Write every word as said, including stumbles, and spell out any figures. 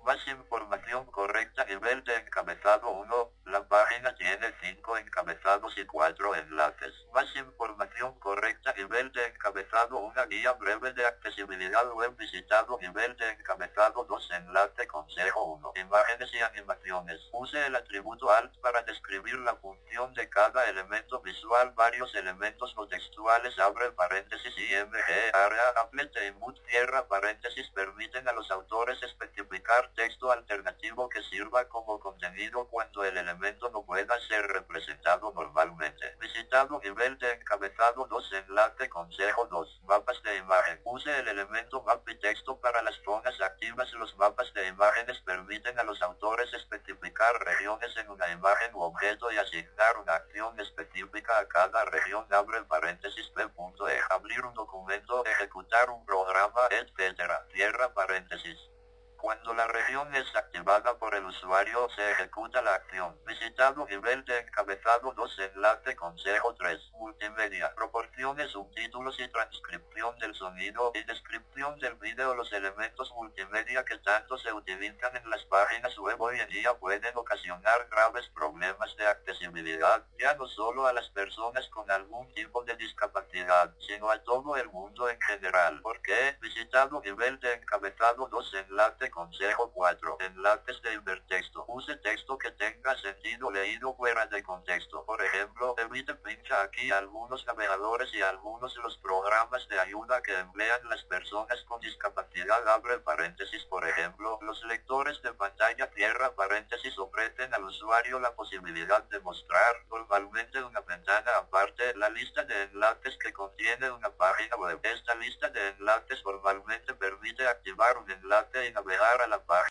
Más información correcta. Nivel de encabezado uno. La página tiene cinco encabezados y cuatro enlaces. Más información correcta. Nivel de encabezado una guía breve de accesibilidad web visitado. Nivel de encabezado dos. Enlace consejo uno. Imágenes y animaciones. Use el atributo alt para describir la función de cada elemento visual. Varios elementos no textuales abre paréntesis I M G área applet e input cierra paréntesis permiten a los autores especificar texto alternativo que sirva como contenido cuando el elemento no pueda ser representado normalmente. Visitado. Nivel de encabezado dos. Enlace consejo dos. Mapas de imagen. Use el elemento map y texto para las zonas activas. Los mapas de imágenes permiten a los autores especificar regiones en una imagen u objeto y asignar una acción específica a cada región. Abre paréntesis p.e. Abrir un documento, ejecutar un programa, etcétera. Cierra paréntesis. Cuando la región es activada por el usuario, se ejecuta la acción. Visitado. Nivel de encabezado dos. Enlace consejo tres. Multimedia. Proporcione subtítulos y transcripción del sonido y descripción del vídeo. Los elementos multimedia que tanto se utilizan en las páginas web hoy en día pueden ocasionar graves problemas de accesibilidad, ya no solo a las personas con algún tipo de discapacidad, sino a todo el mundo en general. ¿Por qué? Visitado. Nivel de encabezado dos. Enlace consejo cuatro. Enlaces de hipertexto. Use texto que tenga sentido leído fuera de contexto. Por ejemplo, evite pincha aquí. Algunos navegadores y algunos los programas de ayuda que emplean las personas con discapacidad abre paréntesis. Por ejemplo, los lectores de pantalla cierra paréntesis ofrecen al usuario la posibilidad de mostrar normalmente una ventana aparte la lista de enlaces que contiene una página web. Esta lista de enlaces normalmente permite activar un enlace y navegar a la página.